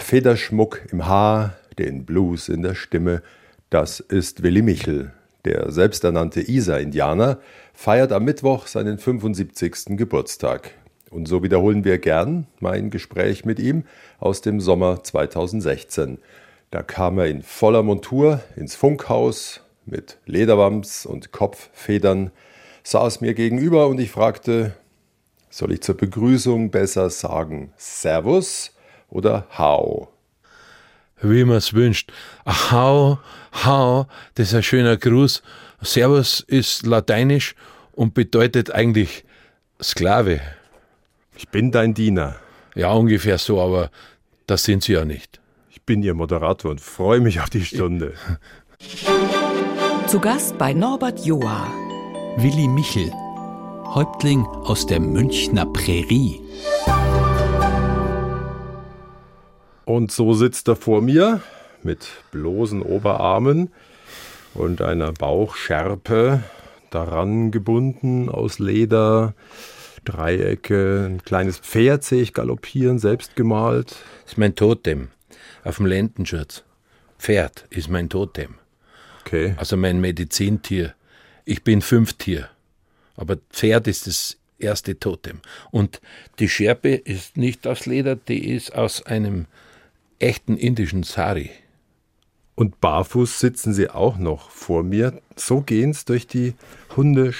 Federschmuck im Haar, den Blues in der Stimme, das ist Willi Michel. Der selbsternannte Isar-Indianer feiert am Mittwoch seinen 75. Geburtstag. Und so wiederholen wir gern mein Gespräch mit ihm aus dem Sommer 2016. Da kam er in voller Montur ins Funkhaus mit Lederwams und Kopffedern, saß mir gegenüber und ich fragte, soll ich zur Begrüßung besser sagen Servus oder Hau? Wie man es wünscht. Hau, das ist ein schöner Gruß. Servus ist lateinisch und bedeutet eigentlich Sklave. Ich bin dein Diener. Ja, ungefähr so, aber das sind Sie ja nicht. Ich bin Ihr Moderator und freue mich auf die Stunde. Zu Gast bei Norbert Joa. Willi Michel, Häuptling aus der Münchner Prärie. Und so sitzt er vor mir mit bloßen Oberarmen und einer Bauchschärpe, daran gebunden aus Leder, Dreiecke, ein kleines Pferd sehe ich galoppieren, selbst gemalt. Das ist mein Totem auf dem Lendenschutz. Pferd ist mein Totem. Okay. Also mein Medizintier. Ich bin 5 Tier, aber Pferd ist das erste Totem. Und die Schärpe ist nicht aus Leder, die ist aus einem echten indischen Sari. Und barfuß sitzen Sie auch noch vor mir. So gehen's durch die Hundestadt.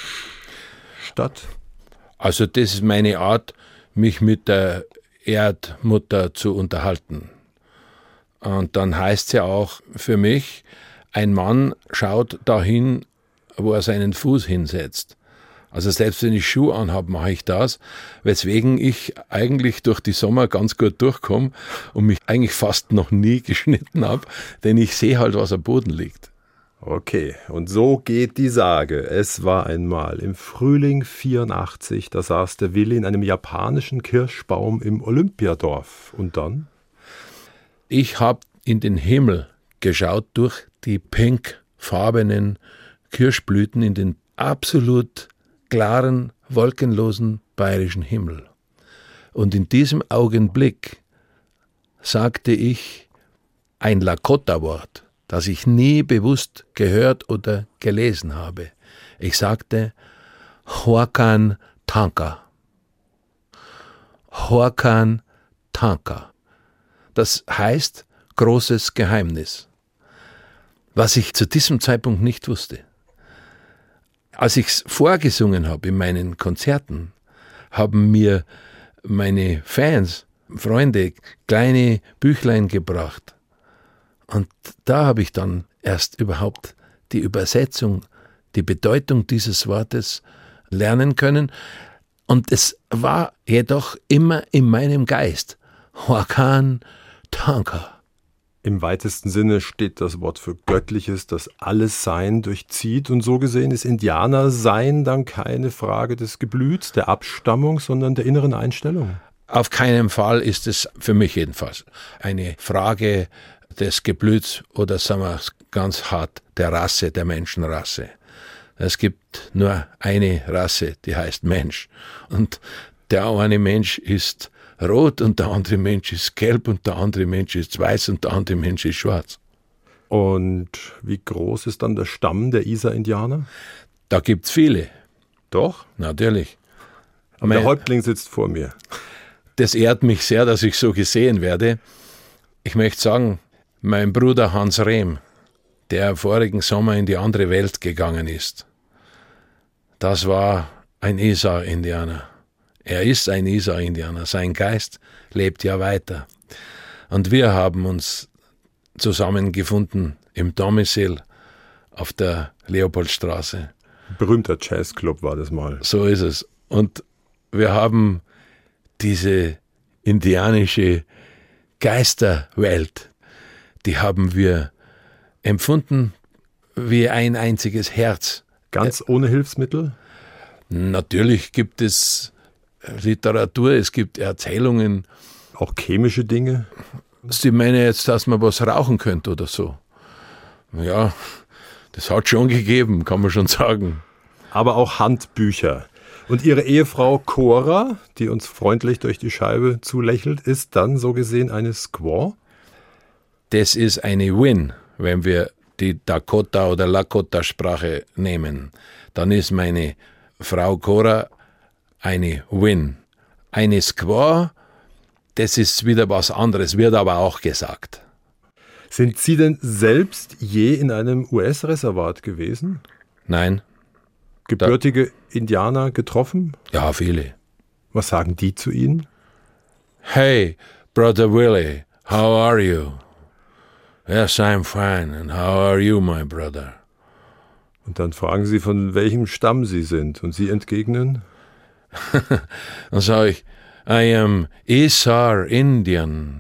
Also das ist meine Art, mich mit der Erdmutter zu unterhalten. Und dann heißt es ja auch für mich, ein Mann schaut dahin, wo er seinen Fuß hinsetzt. Also selbst wenn ich Schuhe anhabe, mache ich das, weswegen ich eigentlich durch die Sommer ganz gut durchkomme und mich eigentlich fast noch nie geschnitten habe, denn ich sehe halt, was am Boden liegt. Okay, und so geht die Sage. Es war einmal im Frühling 84, da saß der Willi in einem japanischen Kirschbaum im Olympiadorf. Und dann? Ich habe in den Himmel geschaut durch die pinkfarbenen Kirschblüten in den absolut klaren, wolkenlosen bayerischen Himmel. Und in diesem Augenblick sagte ich ein Lakota-Wort, das ich nie bewusst gehört oder gelesen habe. Ich sagte Hoakan Tanka. Hoakan Tanka. Das heißt großes Geheimnis. Was ich zu diesem Zeitpunkt nicht wusste. Als ich es vorgesungen habe in meinen Konzerten, haben mir meine Fans, Freunde, kleine Büchlein gebracht. Und da habe ich dann erst überhaupt die Übersetzung, die Bedeutung dieses Wortes lernen können. Und es war jedoch immer in meinem Geist. Hoakan Tanka. Im weitesten Sinne steht das Wort für Göttliches, das alles Sein durchzieht. Und so gesehen ist Indianersein dann keine Frage des Geblüts, der Abstammung, sondern der inneren Einstellung. Auf keinen Fall ist es, für mich jedenfalls, eine Frage des Geblüts oder sagen wir ganz hart, der Rasse, der Menschenrasse. Es gibt nur eine Rasse, die heißt Mensch. Und der eine Mensch ist rot und der andere Mensch ist gelb und der andere Mensch ist weiß und der andere Mensch ist schwarz. Und wie groß ist dann der Stamm der Isar-Indianer? Da gibt's viele. Doch? Natürlich. Aber der Häuptling sitzt vor mir. Das ehrt mich sehr, dass ich so gesehen werde. Ich möchte sagen, mein Bruder Hans Rehm, der vorigen Sommer in die andere Welt gegangen ist, das war ein Isar-Indianer. Er ist ein Isar-Indianer. Sein Geist lebt ja weiter. Und wir haben uns zusammengefunden im Domizil auf der Leopoldstraße. Berühmter Jazzclub war das mal. So ist es. Und wir haben diese indianische Geisterwelt, die haben wir empfunden wie ein einziges Herz. Ganz ohne Hilfsmittel? Natürlich gibt es Literatur, es gibt Erzählungen. Auch chemische Dinge? Sie meinen jetzt, dass man was rauchen könnte oder so? Ja, das hat schon gegeben, kann man schon sagen. Aber auch Handbücher. Und Ihre Ehefrau Cora, die uns freundlich durch die Scheibe zulächelt, ist dann so gesehen eine Squaw? das ist eine Win, wenn wir die Dakota- oder Lakota-Sprache nehmen. Dann ist meine Frau Cora eine Win. Eine Squaw, das ist wieder was anderes, wird aber auch gesagt. Sind Sie denn selbst je in einem US-Reservat gewesen? Nein. Gebürtige Indianer getroffen? Ja, viele. Was sagen die zu Ihnen? Hey, Brother Willie, how are you? Yes, I'm fine. And how are you, my brother? Und dann fragen Sie, von welchem Stamm Sie sind. Und Sie entgegnen? Dann sage ich, I am Isar Indian.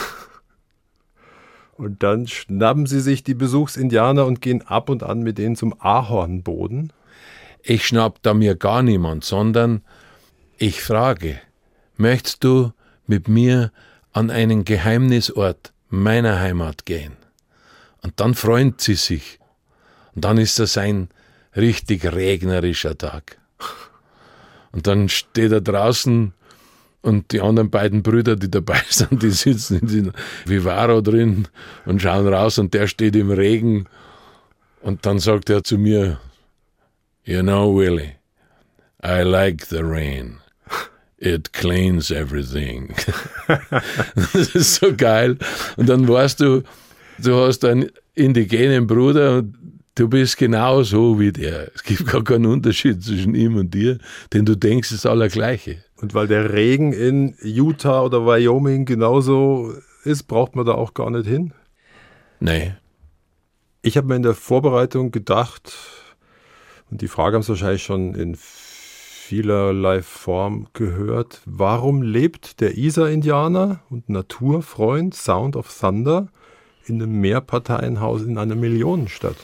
Und dann schnappen Sie sich die Besuchsindianer und gehen ab und an mit denen zum Ahornboden? Ich schnapp da mir gar niemand, sondern ich frage, möchtest du mit mir an einen Geheimnisort meiner Heimat gehen? Und dann freuen sie sich. Und dann ist das ein richtig regnerischer Tag. Und dann steht er draußen und die anderen beiden Brüder, die dabei sind, die sitzen in den Vivaro drin und schauen raus und der steht im Regen. Und dann sagt er zu mir, You know, Willie, I like the rain. It cleans everything. Das ist so geil. Und dann weißt du, du hast einen indigenen Bruder und du bist genau so wie der. Es gibt gar keinen Unterschied zwischen ihm und dir, denn du denkst, es ist aller Gleiche. Und weil der Regen in Utah oder Wyoming genauso ist, braucht man da auch gar nicht hin? Nee. Ich habe mir in der Vorbereitung gedacht, und die Frage haben Sie wahrscheinlich schon in vielerlei Form gehört, warum lebt der Isar-Indianer und Naturfreund Sound of Thunder in einem Mehrparteienhaus in einer Millionenstadt?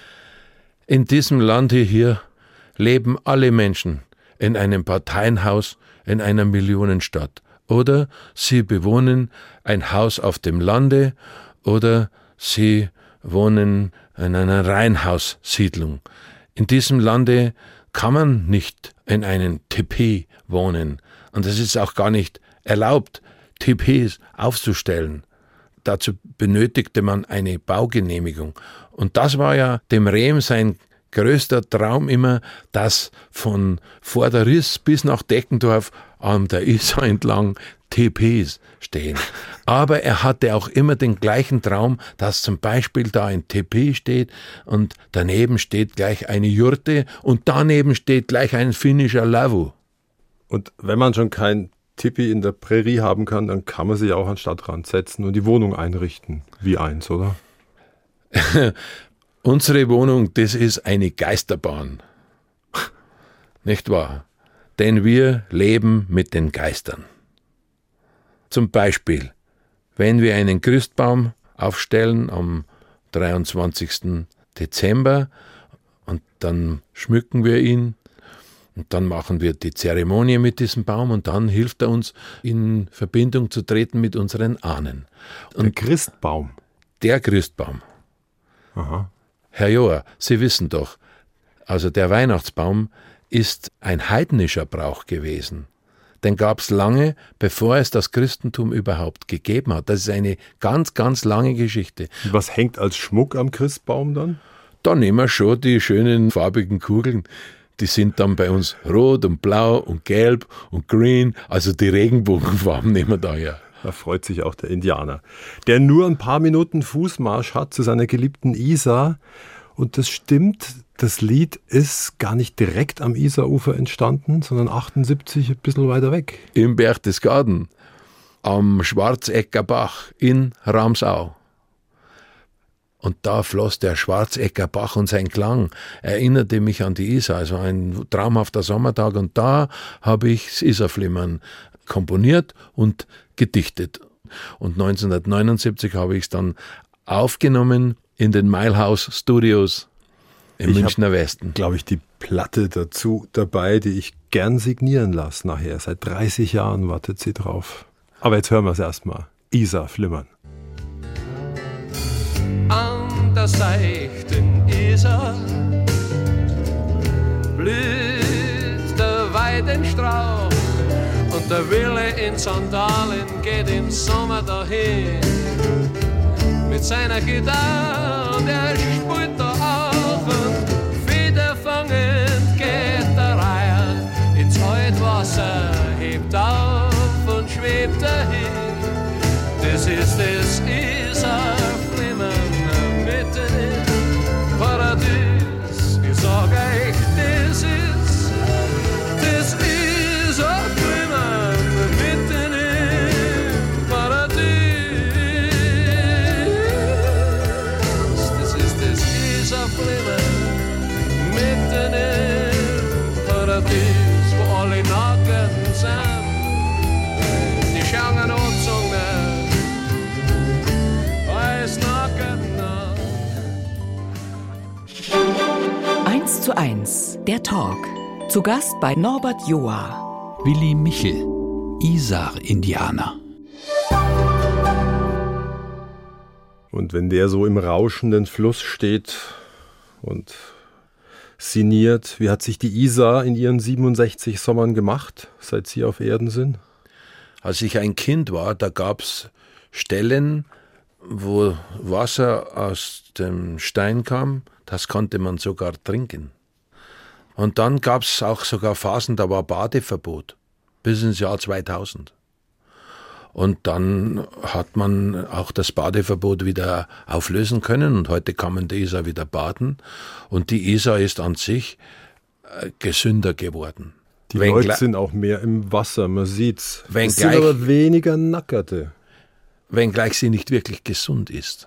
In diesem Lande hier leben alle Menschen in einem Parteienhaus in einer Millionenstadt. Oder sie bewohnen ein Haus auf dem Lande oder sie wohnen in einer Reihenhaussiedlung. In diesem Lande kann man nicht in einem Tipi wohnen. Und es ist auch gar nicht erlaubt, Tipis aufzustellen. Dazu benötigte man eine Baugenehmigung. Und das war ja dem Rehm sein größter Traum immer, dass von Vorderriss bis nach Deckendorf an der Isar entlang Tipis stehen. Aber er hatte auch immer den gleichen Traum, dass zum Beispiel da ein Tipi steht und daneben steht gleich eine Jurte und daneben steht gleich ein finnischer Lavu. Und wenn man schon kein Tipi in der Prärie haben kann, dann kann man sich auch an den Stadtrand setzen und die Wohnung einrichten, wie eins, oder? Unsere Wohnung, das ist eine Geisterbahn. Nicht wahr? Denn wir leben mit den Geistern. Zum Beispiel, wenn wir einen Christbaum aufstellen am 23. Dezember und dann schmücken wir ihn und dann machen wir die Zeremonie mit diesem Baum und dann hilft er uns, in Verbindung zu treten mit unseren Ahnen. Und der Christbaum? Der Christbaum. Aha. Herr Joa, Sie wissen doch, also der Weihnachtsbaum ist ein heidnischer Brauch gewesen. Den gab es lange, bevor es das Christentum überhaupt gegeben hat. Das ist eine ganz, ganz lange Geschichte. Und was hängt als Schmuck am Christbaum dann? Da nehmen wir schon die schönen farbigen Kugeln. Die sind dann bei uns rot und blau und gelb und green. Also die Regenbogenfarben nehmen wir da her. Da freut sich auch der Indianer, der nur ein paar Minuten Fußmarsch hat zu seiner geliebten Isar. Und das stimmt, das Lied ist gar nicht direkt am Isarufer entstanden, sondern 78 ein bisschen weiter weg. Im Berchtesgaden, am Schwarzecker Bach in Ramsau. Und da floss der Schwarzecker Bach und sein Klang erinnerte mich an die Isar. Also ein traumhafter Sommertag. Und da habe ich das Isarflimmern komponiert und gedichtet. Und 1979 habe ich es dann aufgenommen in den Milehouse Studios im Münchner Westen. Glaube ich, die Platte dazu dabei, die ich gern signieren lasse nachher. Seit 30 Jahren wartet sie drauf. Aber jetzt hören wir es erstmal. Isar flimmern. An der seichten Isar blüht der Weidenstrauch und der Wille in Sandalen geht im Sommer dahin. Mit mit seiner Gitarre und er spielt da auch und federfangend geht der Reiher ins Altwasser, hebt auf und schwebt dahin. Das ist Isarflimmen mitten im Paradies. Ich sag euch, das ist Isarflimmen mitten im Paradies. Das ist Isarflimmen mitten im Paradies, wo alle nacken sind. Die schauen angezogen. 1:1, der Talk. Zu Gast bei Norbert Joa. Willi Michel, Isar-Indianer. Und wenn der so im rauschenden Fluss steht und sinniert, wie hat sich die Isar in ihren 67 Sommern gemacht, seit Sie auf Erden sind? Als ich ein Kind war, da gab es Stellen, wo Wasser aus dem Stein kam, das konnte man sogar trinken. Und dann gab es auch sogar Phasen, da war Badeverbot, bis ins Jahr 2000. Und dann hat man auch das Badeverbot wieder auflösen können und heute kann man die Isar wieder baden. Und die Isar ist an sich gesünder geworden. Die Leute sind auch mehr im Wasser, man sieht's. Es sind Wenngleich- aber weniger Nackerte. Wenngleich sie nicht wirklich gesund ist.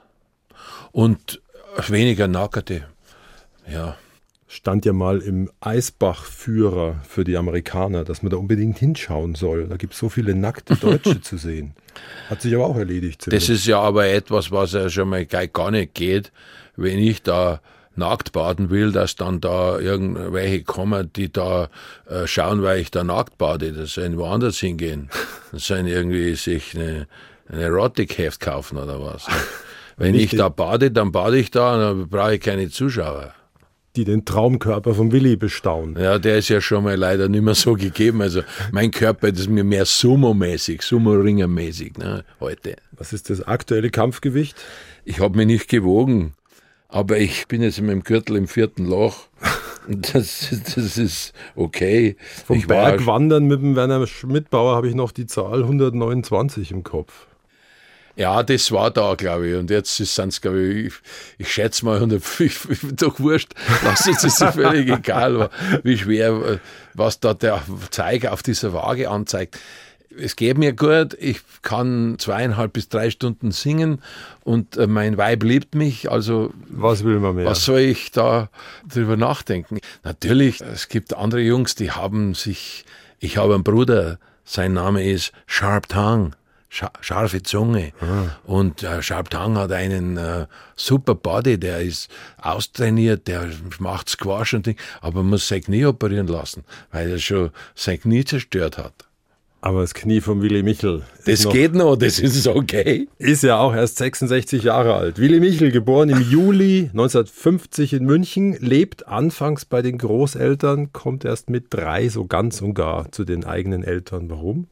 Und weniger Nackerte, ja. Stand ja mal im Eisbach-Führer für die Amerikaner, dass man da unbedingt hinschauen soll. Da gibt es so viele nackte Deutsche zu sehen. Hat sich aber auch erledigt. Das ist ja aber etwas, was ja schon mal gar nicht geht, wenn ich da nackt baden will, dass dann da irgendwelche kommen, die da schauen, weil ich da nackt bade. Das sollen woanders hingehen. Das sollen irgendwie sich ein Erotikheft kaufen oder was. Wenn ich da bade, dann bade ich da und dann brauche ich keine Zuschauer. Die den Traumkörper von Willi bestaunen. Ja, der ist ja schon mal leider nicht mehr so gegeben. Also mein Körper ist mir mehr Sumo-mäßig, Sumo-Ringer-mäßig, ne, heute. Was ist das aktuelle Kampfgewicht? Ich habe mich nicht gewogen, aber ich bin jetzt mit dem Gürtel im 4. Loch. Das ist okay. Vom Ich war- Bergwandern mit dem Werner Schmidbauer habe ich noch die Zahl 129 im Kopf. Ja, das war da, glaube ich. Und jetzt sind es, glaube ich schätze mal 105, doch wurscht. Lass uns das ist völlig egal, wie schwer, was da der Zeiger auf dieser Waage anzeigt. Es geht mir gut, ich kann 2,5 bis 3 Stunden singen und mein Weib liebt mich, also Was will man mehr? was soll ich da drüber nachdenken? Natürlich, es gibt andere Jungs, die haben sich, ich habe einen Bruder, sein Name ist Sharp Tongue, scharfe Zunge. Und Sharp Tongue hat einen super Body, der ist austrainiert, der macht Squash und Ding, aber muss sein Knie operieren lassen, weil er schon sein Knie zerstört hat. Aber das Knie von Willi Michel Das geht noch, das ist okay. ist ja auch erst 66 Jahre alt. Willi Michel, geboren im Juli 1950 in München, lebt anfangs bei den Großeltern, kommt erst mit 3 so ganz und gar zu den eigenen Eltern. Warum?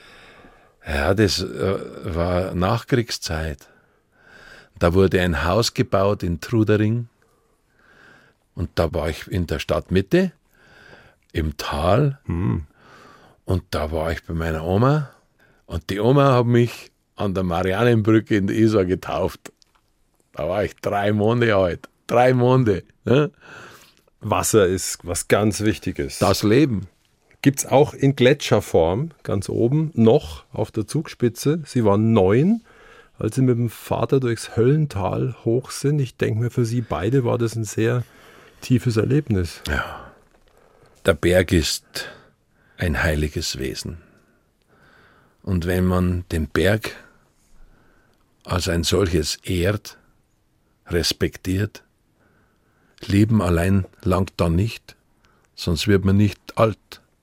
Ja, das war Nachkriegszeit. Da wurde ein Haus gebaut in Trudering und da war ich in der Stadtmitte, im Tal und da war ich bei meiner Oma und die Oma hat mich an der Marianenbrücke in der Isar getauft. Da war ich 3 Monate alt. 3 Monate. Ne? Wasser ist was ganz Wichtiges. Das Leben. Gibt es auch in Gletscherform, ganz oben, noch auf der Zugspitze. Sie waren 9, als Sie mit dem Vater durchs Höllental hoch sind. Ich denke mir, für Sie beide war das ein sehr tiefes Erlebnis. Ja. Der Berg ist ein heiliges Wesen. Und wenn man den Berg als ein solches ehrt, respektiert, Leben allein langt da nicht, sonst wird man nicht alt.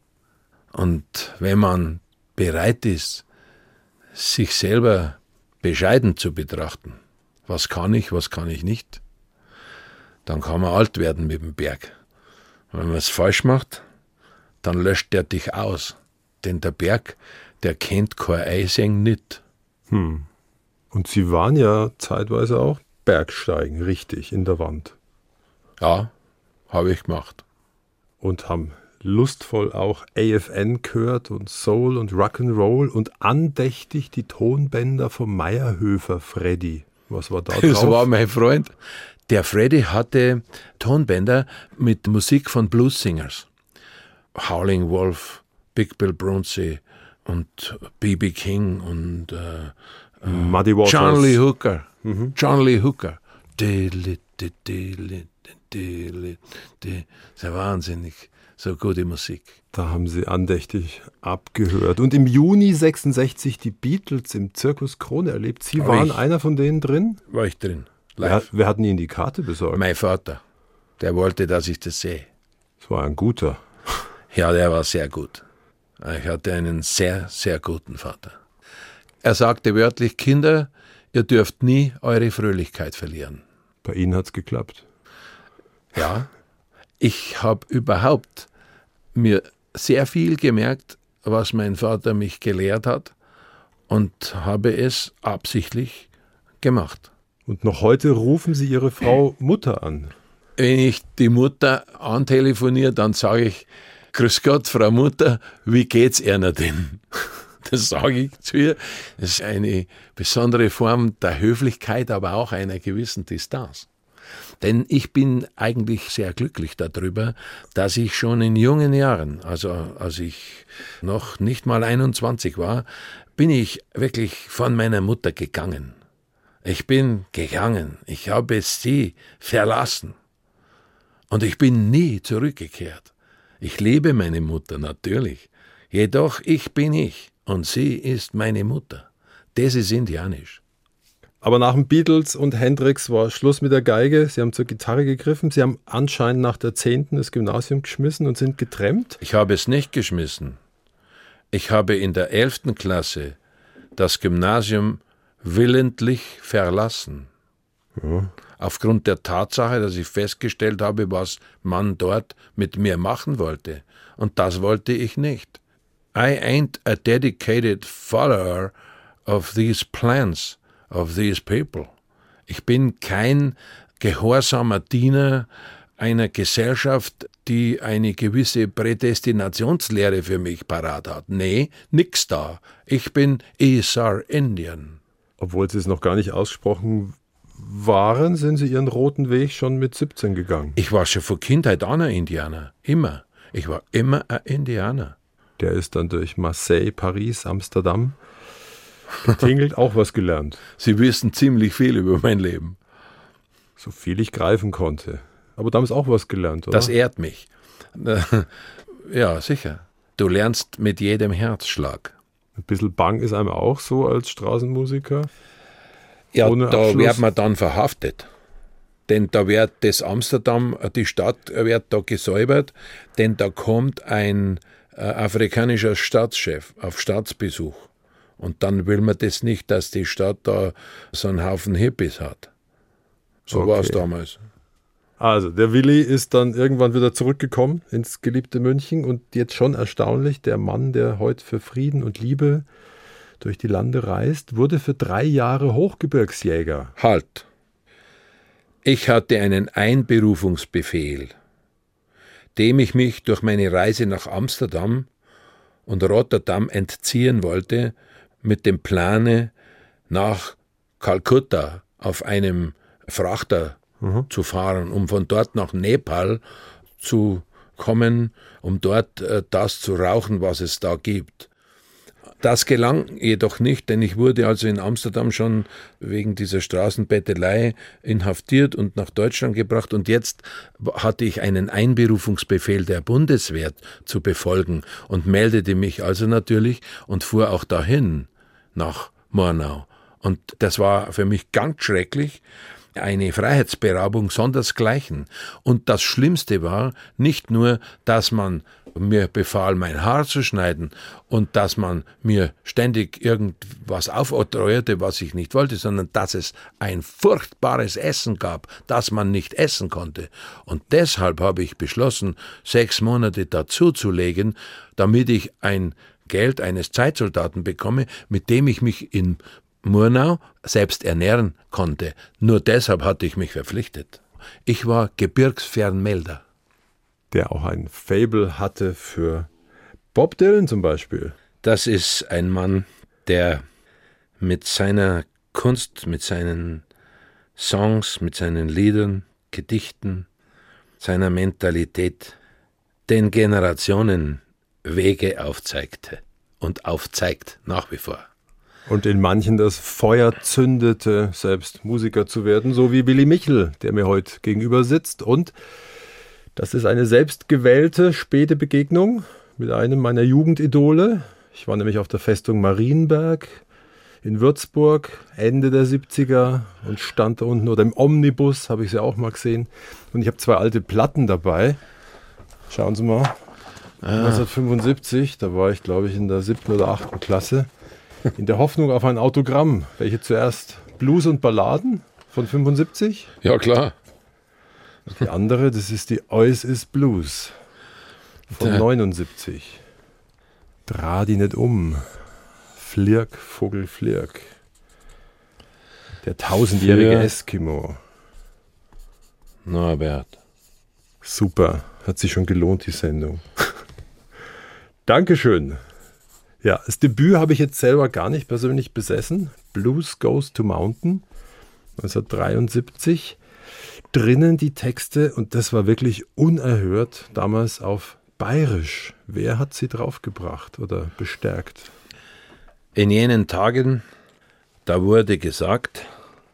Und wenn man bereit ist, sich selber bescheiden zu betrachten, was kann ich nicht, dann kann man alt werden mit dem Berg. Wenn man es falsch macht, dann löscht der dich aus. Denn der Berg, der kennt kein Eiseng nicht. Und Sie waren ja zeitweise auch Bergsteigen, richtig, in der Wand. Ja, habe ich gemacht. Und haben lustvoll auch AFN gehört und Soul und Rock'n'Roll und andächtig die Tonbänder vom Meierhöfer Freddy. Was war da drauf? Das war mein Freund. Der Freddy hatte Tonbänder mit Musik von Blues-Singers. Howling Wolf, Big Bill Brunsey und B.B. King und Muddy Waters. John Lee Hooker. John Lee Hooker. Das ist ja wahnsinnig. So gute Musik. Da haben Sie andächtig abgehört. Und im Juni 66 die Beatles im Zirkus Krone erlebt. Sie waren einer von denen drin? War ich drin. Live. Wer hat Ihnen die Karte besorgt? Mein Vater. Der wollte, dass ich das sehe. Das war ein guter. Ja, der war sehr gut. Ich hatte einen sehr, sehr guten Vater. Er sagte wörtlich, Kinder, ihr dürft nie eure Fröhlichkeit verlieren. Bei Ihnen hat's geklappt. Ja, ich habe überhaupt mir sehr viel gemerkt, was mein Vater mich gelehrt hat und habe es absichtlich gemacht. Und noch heute rufen Sie Ihre Frau Mutter an. Wenn ich die Mutter antelefoniere, dann sage ich, Grüß Gott, Frau Mutter, wie geht's Ihnen denn? Das sage ich zu ihr. Das ist eine besondere Form der Höflichkeit, aber auch einer gewissen Distanz. Denn ich bin eigentlich sehr glücklich darüber, dass ich schon in jungen Jahren, also als ich noch nicht mal 21 war, bin ich wirklich von meiner Mutter gegangen. Ich bin gegangen, ich habe sie verlassen und ich bin nie zurückgekehrt. Ich liebe meine Mutter natürlich, jedoch ich bin ich und sie ist meine Mutter. Das ist indianisch. Aber nach den Beatles und Hendrix war Schluss mit der Geige. Sie haben zur Gitarre gegriffen. Sie haben anscheinend nach der 10. das Gymnasium geschmissen und sind getrennt. Ich habe es nicht geschmissen. Ich habe in der 11. Klasse das Gymnasium willentlich verlassen. Ja. Aufgrund der Tatsache, dass ich festgestellt habe, was man dort mit mir machen wollte. Und das wollte ich nicht. I ain't a dedicated follower of these plans. Of these people. Ich bin kein gehorsamer Diener einer Gesellschaft, die eine gewisse Prädestinationslehre für mich parat hat. Nee, nix da. Ich bin Isar Indian. Obwohl Sie es noch gar nicht ausgesprochen waren, sind Sie Ihren roten Weg schon mit 17 gegangen. Ich war schon von Kindheit an ein Indianer. Immer. Ich war immer ein Indianer. Der ist dann durch Marseille, Paris, Amsterdam getingelt, auch was gelernt. Sie wissen ziemlich viel über mein Leben. So viel ich greifen konnte. Aber da haben Sie auch was gelernt, oder? Das ehrt mich. Ja, sicher. Du lernst mit jedem Herzschlag. Ein bisschen bang ist einem auch so als Straßenmusiker? Ja, ohne da Abschluss? wird man dann verhaftet. Denn da wird das Amsterdam, die Stadt wird da gesäubert, denn da kommt ein afrikanischer Staatschef auf Staatsbesuch. Und dann will man das nicht, dass die Stadt da so einen Haufen Hippies hat. So war es damals. Also, der Willi ist dann irgendwann wieder zurückgekommen ins geliebte München und jetzt schon erstaunlich, der Mann, der heute für Frieden und Liebe durch die Lande reist, wurde für 3 Jahre Hochgebirgsjäger. Halt! Ich hatte einen Einberufungsbefehl, dem ich mich durch meine Reise nach Amsterdam und Rotterdam entziehen wollte, mit dem Plane nach Kalkutta auf einem Frachter zu fahren, um von dort nach Nepal zu kommen, um dort das zu rauchen, was es da gibt. Das gelang jedoch nicht, denn ich wurde also in Amsterdam schon wegen dieser Straßenbettelei inhaftiert und nach Deutschland gebracht und jetzt hatte ich einen Einberufungsbefehl der Bundeswehr zu befolgen und meldete mich also natürlich und fuhr auch dahin nach Murnau. Und das war für mich ganz schrecklich, eine Freiheitsberaubung sondersgleichen. Und das Schlimmste war nicht nur, dass man mir befahl, mein Haar zu schneiden und dass man mir ständig irgendwas aufoktroyierte, was ich nicht wollte, sondern dass es ein furchtbares Essen gab, das man nicht essen konnte. Und deshalb habe ich beschlossen, 6 Monate dazuzulegen, damit ich ein Geld eines Zeitsoldaten bekomme, mit dem ich mich in Murnau selbst ernähren konnte. Nur deshalb hatte ich mich verpflichtet. Ich war Gebirgsfernmelder. Der auch ein Faible hatte für Bob Dylan zum Beispiel. Das ist ein Mann, der mit seiner Kunst, mit seinen Songs, mit seinen Liedern, Gedichten, seiner Mentalität den Generationen Wege aufzeigte und aufzeigt nach wie vor. Und in manchen das Feuer zündete, selbst Musiker zu werden, so wie Willy Michel, der mir heute gegenüber sitzt. Und das ist eine selbstgewählte späte Begegnung mit einem meiner Jugendidole. Ich war nämlich auf der Festung Marienberg in Würzburg, Ende der 70er, und stand da unten, oder im Omnibus, habe ich sie auch mal gesehen. Und ich habe 2 alte Platten dabei. Schauen Sie mal. 1975, da war ich, glaube ich, in der 7. oder 8. Klasse. In der Hoffnung auf ein Autogramm. Welche zuerst? Blues und Balladen von 75? Ja, klar. Die andere, das ist die Ois is Blues von 79. Dreh die nicht um. Flirk, Vogel, Flirk. Der 1000-jährige Eskimo. Norbert. Super, hat sich schon gelohnt, die Sendung. Dankeschön. Ja, das Debüt habe ich jetzt selber gar nicht persönlich besessen. Blues Goes to Mountain, 1973. Drinnen die Texte, und das war wirklich unerhört, damals auf Bayerisch. Wer hat sie draufgebracht oder bestärkt? In jenen Tagen, da wurde gesagt,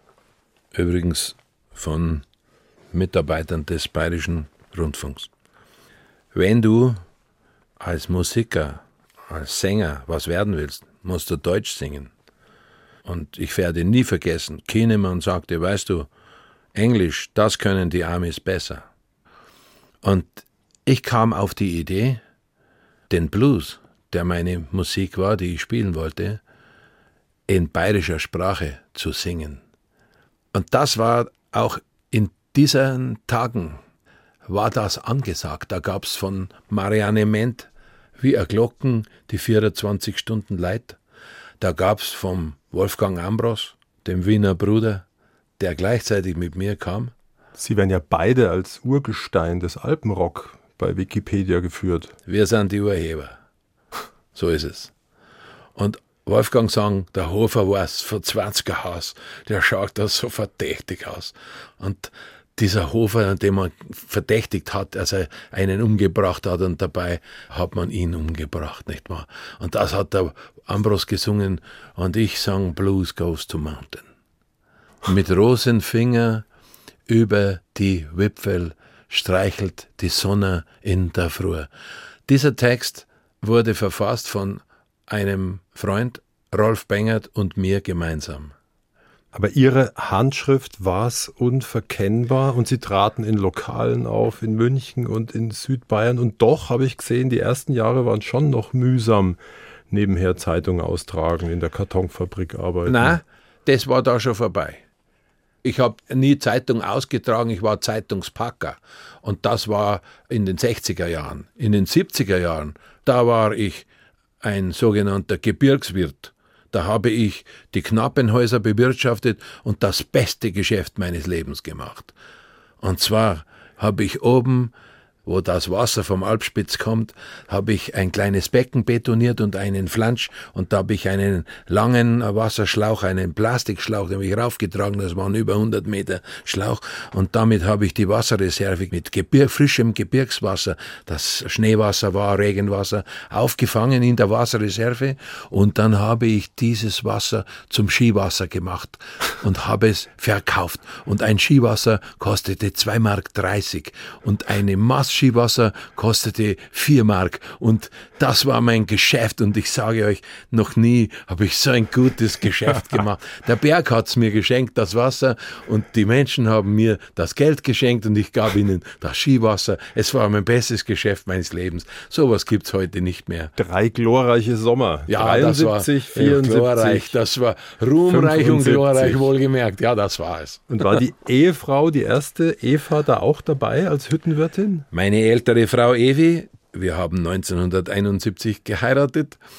übrigens von Mitarbeitern des Bayerischen Rundfunks, wenn du als Musiker, als Sänger was werden willst, musst du Deutsch singen. Und ich werde nie vergessen, Kienemann sagte, weißt du, Englisch, das können die Amis besser. Und ich kam auf die Idee, den Blues, der meine Musik war, die ich spielen wollte, in bayerischer Sprache zu singen. Und das war auch in diesen Tagen, war das angesagt. Da gab es von Marianne Ment wie a Glocken die 24 Stunden Leid. Da gab es vom Wolfgang Ambros, dem Wiener Bruder, der gleichzeitig mit mir kam. Sie werden ja beide als Urgestein des Alpenrock bei Wikipedia geführt. Wir sind die Urheber. So ist es. Und Wolfgang sagen, der Hofer war es von 20er Haus, der schaut da so verdächtig aus. Und dieser Hofer, den man verdächtigt hat, als er einen umgebracht hat, und dabei hat man ihn umgebracht, nicht wahr? Und das hat der Ambros gesungen, und ich sang Blues Goes to Mountain. Mit Rosenfinger über die Wipfel streichelt die Sonne in der Früh. Dieser Text wurde verfasst von einem Freund, Rolf Bengert, und mir gemeinsam. Aber Ihre Handschrift war es unverkennbar, und Sie traten in Lokalen auf, in München und in Südbayern. Und doch habe ich gesehen, die ersten Jahre waren schon noch mühsam, nebenher Zeitungen austragen, in der Kartonfabrik arbeiten. Nein, das war da schon vorbei. Ich habe nie Zeitung ausgetragen, ich war Zeitungspacker. Und das war in den 60er Jahren. In den 70er Jahren, da war ich ein sogenannter Gebirgswirt. Da habe ich die Knappenhäuser bewirtschaftet und das beste Geschäft meines Lebens gemacht. Und zwar habe ich oben, wo das Wasser vom Alpspitz kommt, habe ich ein kleines Becken betoniert und einen Flansch, und da habe ich einen langen Wasserschlauch, einen Plastikschlauch, den habe ich raufgetragen, das waren über 100 Meter Schlauch, und damit habe ich die Wasserreserve mit frischem Gebirgswasser, das Schneewasser war, Regenwasser, aufgefangen in der Wasserreserve, und dann habe ich dieses Wasser zum Skiwasser gemacht und habe es verkauft, und ein Skiwasser kostete 2,30 Mark und eine Maß Skiwasser kostete 4 Mark, und das war mein Geschäft, und ich sage euch, noch nie habe ich so ein gutes Geschäft gemacht. Der Berg hat es mir geschenkt, das Wasser, und die Menschen haben mir das Geld geschenkt, und ich gab ihnen das Skiwasser. Es war mein bestes Geschäft meines Lebens. Sowas gibt es heute nicht mehr. 3 glorreiche Sommer. Ja, 73, das war 74. Glorreich, das war ruhmreich 75. und glorreich, wohlgemerkt. Ja, das war es. Und war die Ehefrau, die erste Eva, da auch dabei als Hüttenwirtin? Meine ältere Frau Evi, wir haben 1971 geheiratet,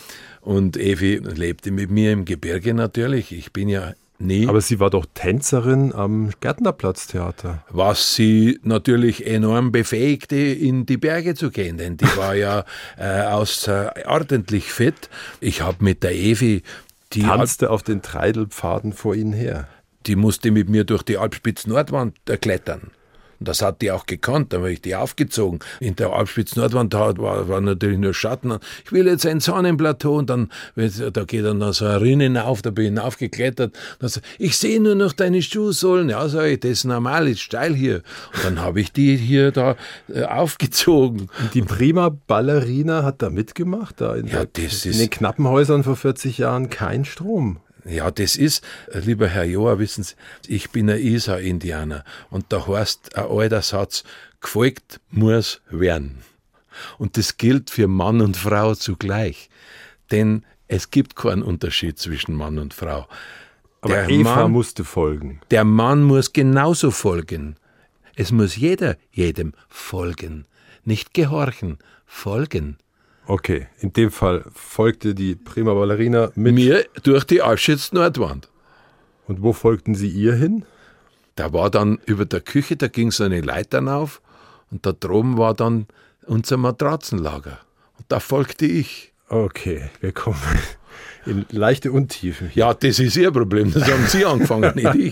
Und Evi lebte mit mir im Gebirge natürlich. Ich bin ja nie. Aber sie war doch Tänzerin am Gärtnerplatztheater. Was sie natürlich enorm befähigte, in die Berge zu gehen, denn die war ja außerordentlich fit. Ich habe mit der Evi, die Tanzte auf den Treidelpfaden vor ihnen her. Die musste mit mir durch die Alpspitz-Nordwand klettern. Und das hat die auch gekonnt, dann habe ich die aufgezogen. In der Alpspitz-Nordwand war natürlich nur Schatten. Ich will jetzt ein Sonnenplateau und dann, da geht dann so eine Rinne auf, da bin ich hinaufgeklettert. Ich sehe nur noch deine Schuhsohlen. Ja, sag ich, das ist normal, ist steil hier. Und dann habe ich die hier da aufgezogen. Und die Prima Ballerina hat da mitgemacht? Da in den Knappenhäusern vor 40 Jahren kein Strom. Ja, das ist, lieber Herr Joa, wissen Sie, ich bin ein Isar-Indianer und da heißt ein alter Satz, gefolgt muss werden. Und das gilt für Mann und Frau zugleich, denn es gibt keinen Unterschied zwischen Mann und Frau. Aber Eva musste folgen. Der Mann muss genauso folgen. Es muss jeder jedem folgen, nicht gehorchen, folgen. Okay, in dem Fall folgte die Prima Ballerina mit mir durch die Alpspitz-Nordwand. Und wo folgten Sie ihr hin? Da war dann über der Küche, da ging so eine Leiter auf und da droben war dann unser Matratzenlager. Und da folgte ich. Okay, wir kommen in leichte Untiefen. Ja, das ist Ihr Problem, das haben Sie angefangen, nicht ich.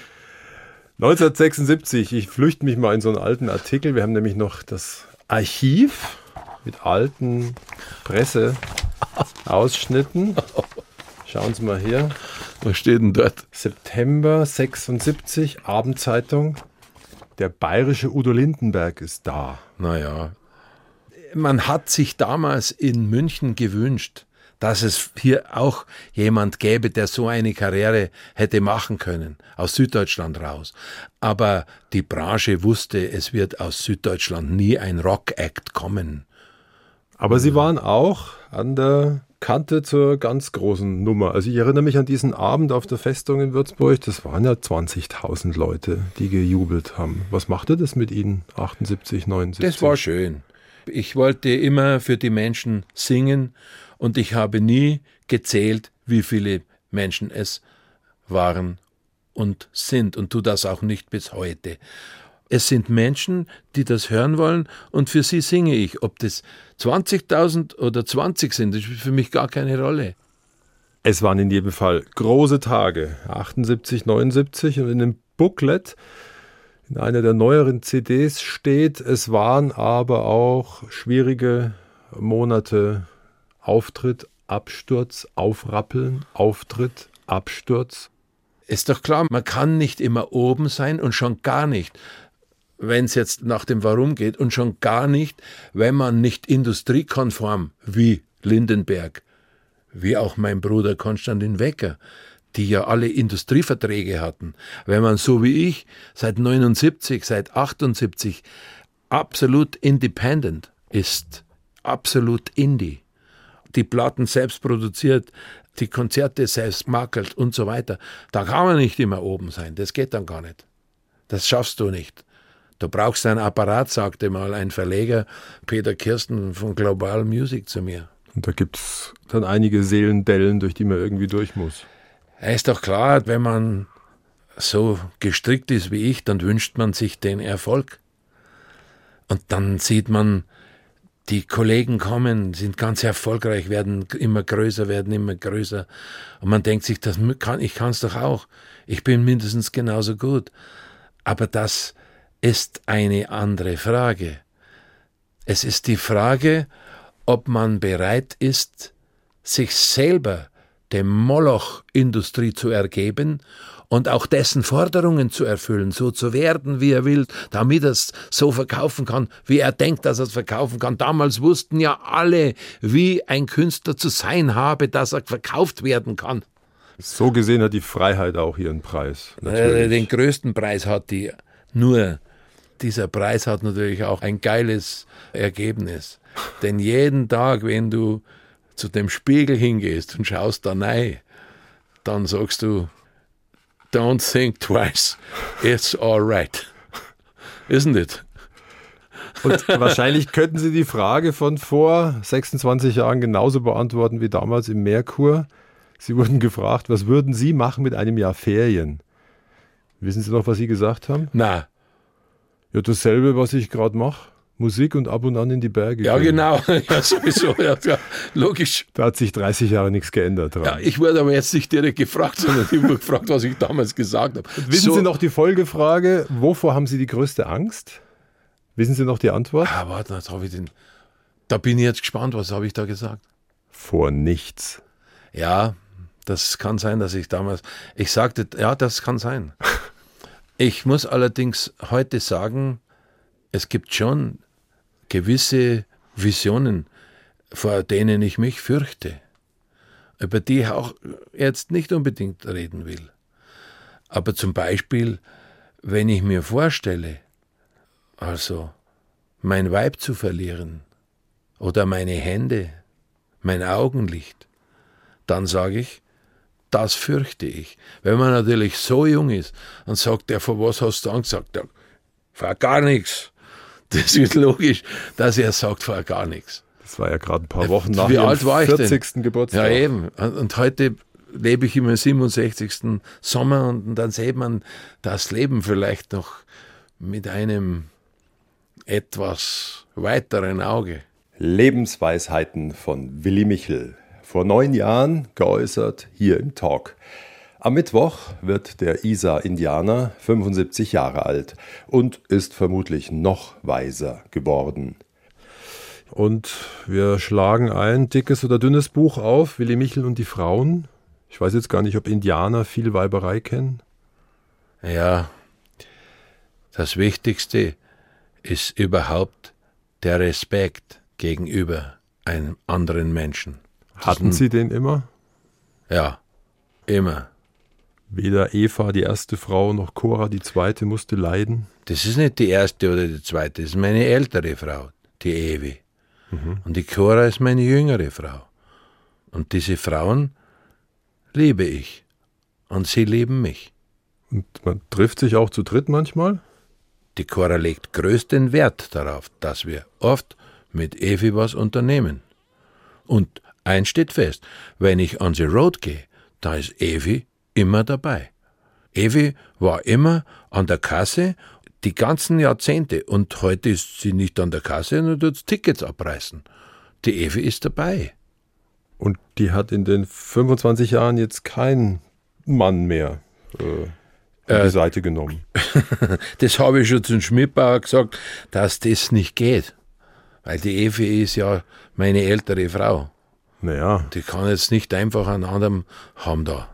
1976, ich flüchte mich mal in so einen alten Artikel, wir haben nämlich noch das Archiv mit alten Presseausschnitten. Schauen Sie mal hier. Was steht denn dort? September 76, Abendzeitung. Der bayerische Udo Lindenberg ist da. Naja, man hat sich damals in München gewünscht, dass es hier auch jemand gäbe, der so eine Karriere hätte machen können, aus Süddeutschland raus. Aber die Branche wusste, es wird aus Süddeutschland nie ein Rock-Act kommen. Aber Sie waren auch an der Kante zur ganz großen Nummer. Also ich erinnere mich an diesen Abend auf der Festung in Würzburg. Das waren ja 20.000 Leute, die gejubelt haben. Was machte das mit Ihnen, 78, 79? Das war schön. Ich wollte immer für die Menschen singen und ich habe nie gezählt, wie viele Menschen es waren und sind und tue das auch nicht bis heute. Es sind Menschen, die das hören wollen und für sie singe ich. Ob das 20.000 oder 20 sind, das spielt für mich gar keine Rolle. Es waren in jedem Fall große Tage, 78, 79 und in dem Booklet, in einer der neueren CDs steht, es waren aber auch schwierige Monate, Auftritt, Absturz, Aufrappeln, Auftritt, Absturz. Ist doch klar, man kann nicht immer oben sein und schon gar nicht, wenn es jetzt nach dem Warum geht und schon gar nicht, wenn man nicht industriekonform wie Lindenberg, wie auch mein Bruder Konstantin Wecker, die ja alle Industrieverträge hatten, wenn man so wie ich seit 79, seit 78 absolut independent ist, absolut Indie, die Platten selbst produziert, die Konzerte selbst makelt und so weiter, da kann man nicht immer oben sein, das geht dann gar nicht. Das schaffst du nicht. Du brauchst einen Apparat, sagte mal ein Verleger, Peter Kirsten von Global Music zu mir. Und da gibt es dann einige Seelendellen, durch die man irgendwie durch muss. Ist doch klar, wenn man so gestrickt ist wie ich, dann wünscht man sich den Erfolg. Und dann sieht man, die Kollegen kommen, sind ganz erfolgreich, werden immer größer. Und man denkt sich, ich kann es doch auch. Ich bin mindestens genauso gut. Aber das ist eine andere Frage. Es ist die Frage, ob man bereit ist, sich selber dem Moloch-Industrie zu ergeben und auch dessen Forderungen zu erfüllen, so zu werden, wie er will, damit er es so verkaufen kann, wie er denkt, dass er es verkaufen kann. Damals wussten ja alle, wie ein Künstler zu sein habe, dass er verkauft werden kann. So gesehen hat die Freiheit auch ihren Preis. Natürlich. Den größten Preis hat die. Nur dieser Preis hat natürlich auch ein geiles Ergebnis. Denn jeden Tag, wenn du zu dem Spiegel hingehst und schaust da rein, dann sagst du, don't think twice, it's all right. Isn't it? Und wahrscheinlich könnten Sie die Frage von vor 26 Jahren genauso beantworten wie damals im Merkur. Sie wurden gefragt, was würden Sie machen mit einem Jahr Ferien? Wissen Sie noch, was Sie gesagt haben? Na, Ja, dasselbe, was ich gerade mache. Musik und ab und an in die Berge ja gehen. genau, ja sowieso, ja, logisch. Da hat sich 30 Jahre nichts geändert dran. Ja, ich wurde aber jetzt nicht direkt gefragt, sondern ich wurde gefragt, was ich damals gesagt habe. Wissen Sie noch die Folgefrage, wovor haben Sie die größte Angst? Wissen Sie noch die Antwort? Ah, warte, da bin ich jetzt gespannt, was habe ich da gesagt? Vor nichts. Ja, das kann sein, dass ich sagte, ja, das kann sein. Ich muss allerdings heute sagen, es gibt schon gewisse Visionen, vor denen ich mich fürchte, über die ich auch jetzt nicht unbedingt reden will. Aber zum Beispiel, wenn ich mir vorstelle, also mein Weib zu verlieren oder meine Hände, mein Augenlicht, dann sage ich, das fürchte ich. Wenn man natürlich so jung ist und sagt, ja, vor was hast du Angst? Sagt er, vor gar nichts. Das ist logisch, dass er sagt, vor gar nichts. Das war ja gerade ein paar Wochen nach Wie Ihrem alt war ich 40. denn? Geburtstag. Ja, eben. Und heute lebe ich im 67. Sommer und dann sieht man das Leben vielleicht noch mit einem etwas weiteren Auge. Lebensweisheiten von Willi Michel. Vor 9 Jahren geäußert hier im Talk. Am Mittwoch wird der Isar-Indianer 75 Jahre alt und ist vermutlich noch weiser geworden. Und wir schlagen ein dickes oder dünnes Buch auf, Willi Michel und die Frauen. Ich weiß jetzt gar nicht, ob Indianer viel Weiberei kennen. Ja, das Wichtigste ist überhaupt der Respekt gegenüber einem anderen Menschen. Hatten Sie den immer? Ja, immer. Weder Eva, die erste Frau, noch Cora, die zweite, musste leiden. Das ist nicht die erste oder die zweite, das ist meine ältere Frau, die Evi. Und die Cora ist meine jüngere Frau. Und diese Frauen liebe ich. Und sie lieben mich. Und man trifft sich auch zu dritt manchmal? Die Cora legt größten Wert darauf, dass wir oft mit Evi was unternehmen. Und eins steht fest, wenn ich on the road gehe, da ist Evi immer dabei. Evi war immer an der Kasse die ganzen Jahrzehnte und heute ist sie nicht an der Kasse und tut Tickets abreißen. Die Evi ist dabei. Und die hat in den 25 Jahren jetzt keinen Mann mehr an die Seite genommen. Das habe ich schon zum Schmidbauer gesagt, dass das nicht geht. Weil die Evi ist ja meine ältere Frau. Naja, Die kann jetzt nicht einfach einen anderen haben da.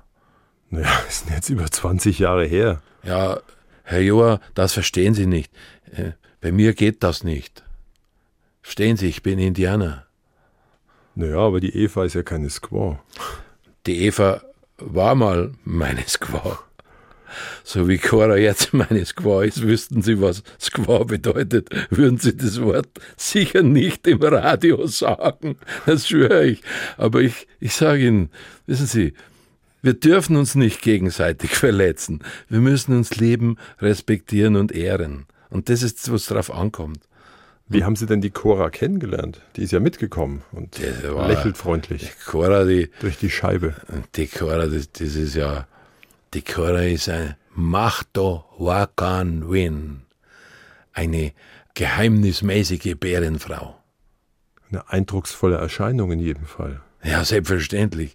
ist jetzt über 20 Jahre her. Ja, Herr Joa, das verstehen Sie nicht. Bei mir geht das nicht. Verstehen Sie, ich bin Indianer. Naja, aber die Eva ist ja keine Squaw. Die Eva war mal meine Squaw. So wie Cora jetzt meine Squaw ist, wüssten Sie, was Squaw bedeutet, würden Sie das Wort sicher nicht im Radio sagen. Das schwöre ich. Aber ich sage Ihnen, wissen Sie, wir dürfen uns nicht gegenseitig verletzen. Wir müssen uns lieben, respektieren und ehren. Und das ist, was drauf ankommt. Wie haben Sie denn die Cora kennengelernt? Die ist ja mitgekommen und Das war- lächelt freundlich Cora, durch die Scheibe. die Cora, das ist ja, die Cora ist ein Machto Wakan Win. Eine geheimnismäßige Bärenfrau. Eine eindrucksvolle Erscheinung in jedem Fall. Ja, selbstverständlich.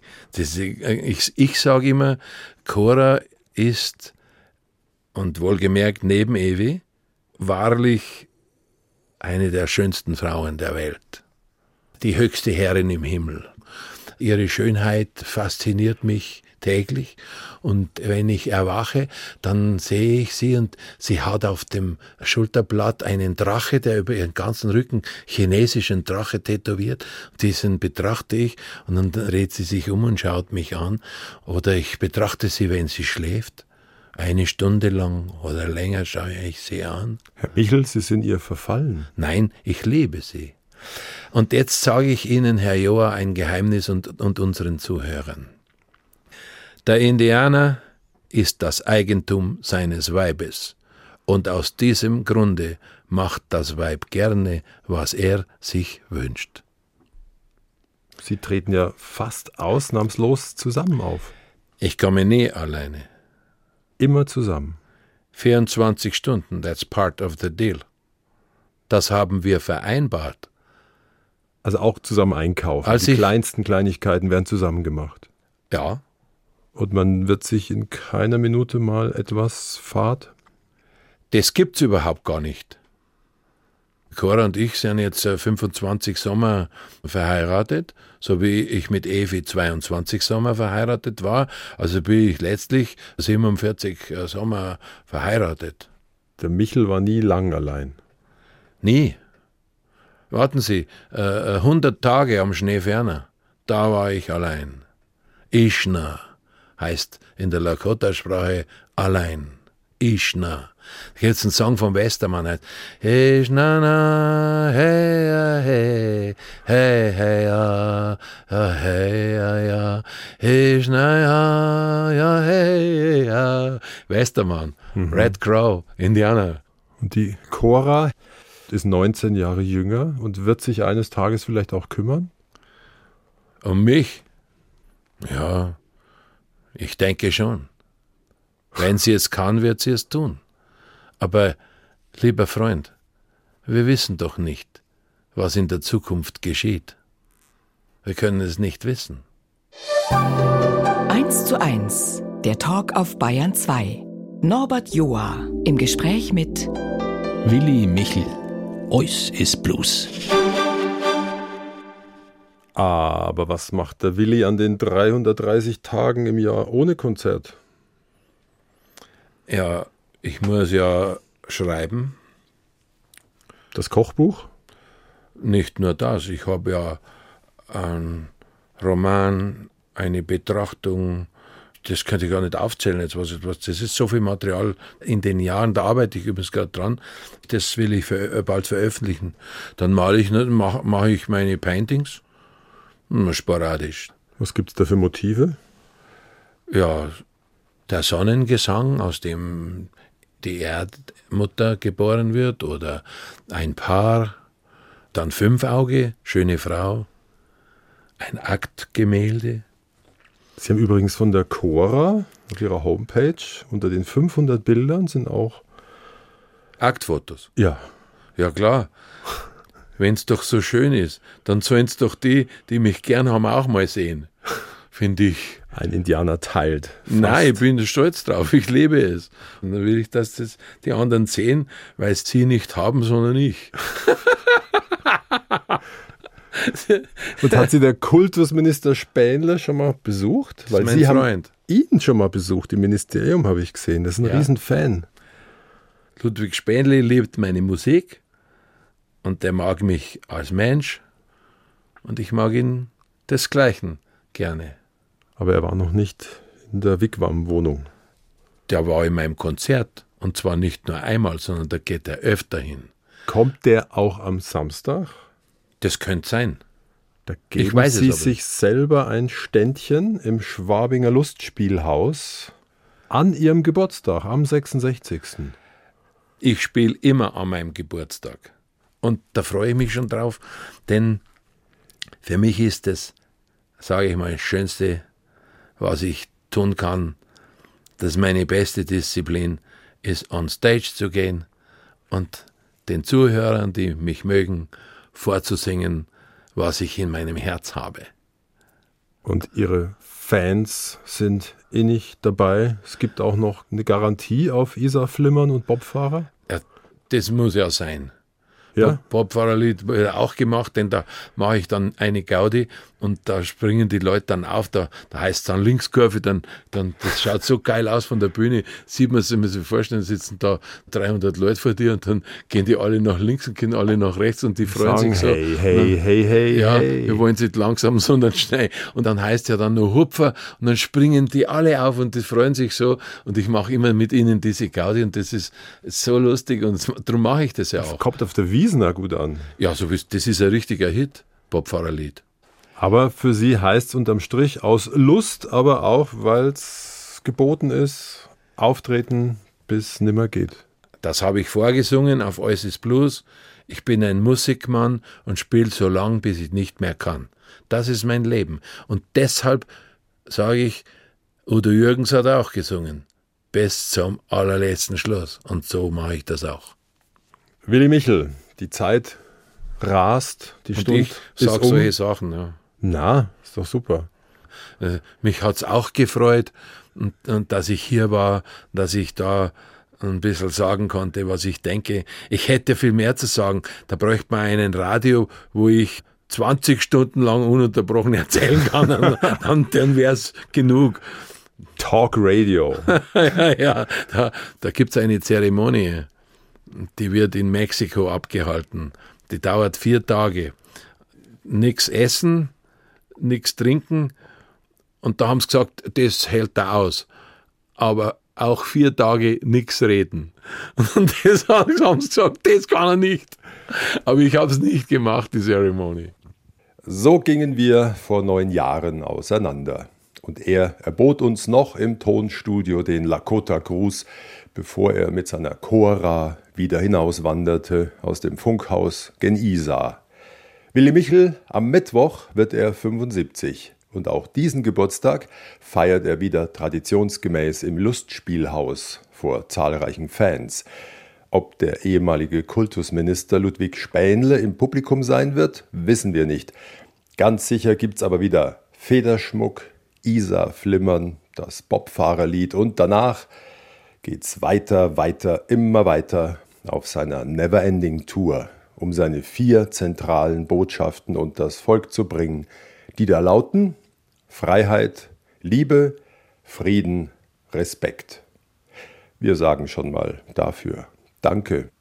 Ich sage immer, Cora ist, und wohlgemerkt neben Evi, wahrlich eine der schönsten Frauen der Welt. Die höchste Herrin im Himmel. Ihre Schönheit fasziniert mich täglich und wenn ich erwache, dann sehe ich sie und sie hat auf dem Schulterblatt einen Drache, der über ihren ganzen Rücken chinesischen Drache tätowiert. Diesen betrachte ich und dann dreht sie sich um und schaut mich an oder ich betrachte sie, wenn sie schläft. 1 Stunde lang oder länger schaue ich sie an. Herr Michel, Sie sind ihr verfallen. Nein, ich liebe sie. Und jetzt sage ich Ihnen, Herr Joa, ein Geheimnis und unseren Zuhörern. Der Indianer ist das Eigentum seines Weibes Und aus diesem Grunde macht das Weib gerne, was er sich wünscht. Sie treten ja fast ausnahmslos zusammen auf. Ich komme nie alleine. Immer zusammen. 24 Stunden, that's part of the deal. Das haben wir vereinbart. Also auch zusammen einkaufen. Als die ich- kleinsten Kleinigkeiten werden zusammen gemacht. Ja, Und man wird sich in keiner Minute mal etwas fad. das gibt's überhaupt gar nicht. Cora und ich sind jetzt 25 Sommer verheiratet, so wie ich mit Evi 22 Sommer verheiratet war. Also bin ich letztlich 47 Sommer verheiratet. Der Michel war nie lang allein. Nie. Warten Sie, 100 Tage am Schneeferner, da war ich allein. Ishna heißt in der Lakota-Sprache allein. Ishna. Jetzt ein Song vom Westermann heißt Ishna na hey ja hey hey hey ja ja hey ja ja Ishna ja ja hey ja Westermann, Red Crow, Indianer. Und die Cora ist 19 Jahre jünger und wird sich eines Tages vielleicht auch kümmern? Um mich? Ja, ich denke schon. Wenn sie es kann, wird sie es tun. Aber, lieber Freund, wir wissen doch nicht, was in der Zukunft geschieht. Wir können es nicht wissen. 1:1, der Talk auf Bayern 2. Norbert Joa im Gespräch mit Willi Michel. Ois ist Blues. Aber was macht der Willi an den 330 Tagen im Jahr ohne Konzert? Ja, ich muss ja schreiben. Das Kochbuch? Nicht nur das, ich habe ja einen Roman, eine Betrachtung, das könnte ich gar nicht aufzählen jetzt, das ist so viel Material in den Jahren, da arbeite ich übrigens gerade dran, das will ich bald veröffentlichen. Dann mache ich meine Paintings, sporadisch. Was gibt es da für Motive? Ja, der Sonnengesang, aus dem die Erdmutter geboren wird, oder ein Paar, dann Fünfauge, schöne Frau, ein Aktgemälde. Sie haben übrigens von der Cora auf ihrer Homepage unter den 500 Bildern sind auch... Aktfotos. Ja, Ja klar. Wenn es doch so schön ist, dann sollen es doch die mich gern haben, auch mal sehen. Finde ich. ein Indianer teilt. Fast. Nein, ich bin stolz drauf, ich lebe es. Und dann will ich, dass das die anderen sehen, weil es sie nicht haben, sondern ich. Und hat Sie der Kultusminister Spähnle schon mal besucht? Das ist mein Sie Freund. haben ihn schon mal besucht, im Ministerium habe ich gesehen. Das ist ein Ja. Riesenfan. Ludwig Spähnle liebt meine Musik und der mag mich als Mensch und ich mag ihn desgleichen gerne. Aber er war noch nicht in der Wigwam-Wohnung. Der war in meinem Konzert und zwar nicht nur einmal, sondern da geht er öfter hin. Kommt der auch am Samstag? Das könnte sein. Da Ich geben weiß es Sie aber sich selber ein Ständchen im Schwabinger Lustspielhaus an Ihrem Geburtstag, am 66. Ich spiele immer an meinem Geburtstag. Und da freue ich mich schon drauf, denn für mich ist das, sage ich mal, das Schönste, was ich tun kann. Das ist meine beste Disziplin, ist on stage zu gehen und den Zuhörern, die mich mögen, vorzusingen, was ich in meinem Herz habe. Und Ihre Fans sind innig dabei. Es gibt auch noch eine Garantie auf Isar-Flimmern und Bobfahrer. Ja, das muss ja sein. Ja, Bobfahrerlied auch gemacht, denn da mache ich dann eine Gaudi und da springen die Leute dann auf, da heißt es dann Linkskurve, dann das schaut so geil aus von der Bühne, sieht man sich vorstellen, sitzen da 300 Leute vor dir und dann gehen die alle nach links und gehen alle nach rechts und die freuen sagen sich so. hey, hey, hey, hey, Ja, hey. wir wollen nicht langsam, sondern schnell. Und dann heißt ja dann nur Hupfer und dann springen die alle auf und die freuen sich so und ich mache immer mit ihnen diese Gaudi und das ist so lustig und darum mache ich das ja auch. Kommt auf der Wiesener gut an. Ja, so das ist ein richtiger Hit, Bobfahrerlied. Aber für Sie heißt es unterm Strich aus Lust, aber auch, weil es geboten ist, auftreten bis nimmer geht. Das habe ich vorgesungen auf Alles ist Blues. Ich bin ein Musikmann und spiele so lang, bis ich nicht mehr kann. Das ist mein Leben. Und deshalb sage ich, Udo Jürgens hat auch gesungen. Bis zum allerletzten Schluss. Und so mache ich das auch. Willi Michel, die Zeit rast, die Stunde Ich sage solche Sachen, ja. Na, ist doch super. Mich hat es auch gefreut, und dass ich hier war, dass ich da ein bisschen sagen konnte, was ich denke. Ich hätte viel mehr zu sagen. Da bräuchte man einen Radio, wo ich 20 Stunden lang ununterbrochen erzählen kann, dann wäre es genug. Talk Radio. Ja, da gibt es eine Zeremonie, die wird in Mexiko abgehalten. Die dauert 4 Tage. Nichts essen, nichts trinken. Und da haben sie gesagt, das hält er aus. Aber auch 4 Tage nichts reden. Und das haben sie gesagt, das kann er nicht. Aber ich habe es nicht gemacht, die Zeremonie. So gingen wir vor 9 Jahren auseinander. Und er erbot uns noch im Tonstudio den Lakota-Gruß, bevor er mit seiner Cora wieder hinauswanderte aus dem Funkhaus gen Isar. Willi Michel, am Mittwoch wird er 75. Und auch diesen Geburtstag feiert er wieder traditionsgemäß im Lustspielhaus vor zahlreichen Fans. Ob der ehemalige Kultusminister Ludwig Spähnle im Publikum sein wird, wissen wir nicht. Ganz sicher gibt's aber wieder Federschmuck, Isar-Flimmern, das Bobfahrerlied und danach geht's weiter, immer weiter auf seiner Neverending-Tour, um seine 4 zentralen Botschaften unters Volk zu bringen, die da lauten: Freiheit, Liebe, Frieden, Respekt. Wir sagen schon mal dafür Danke.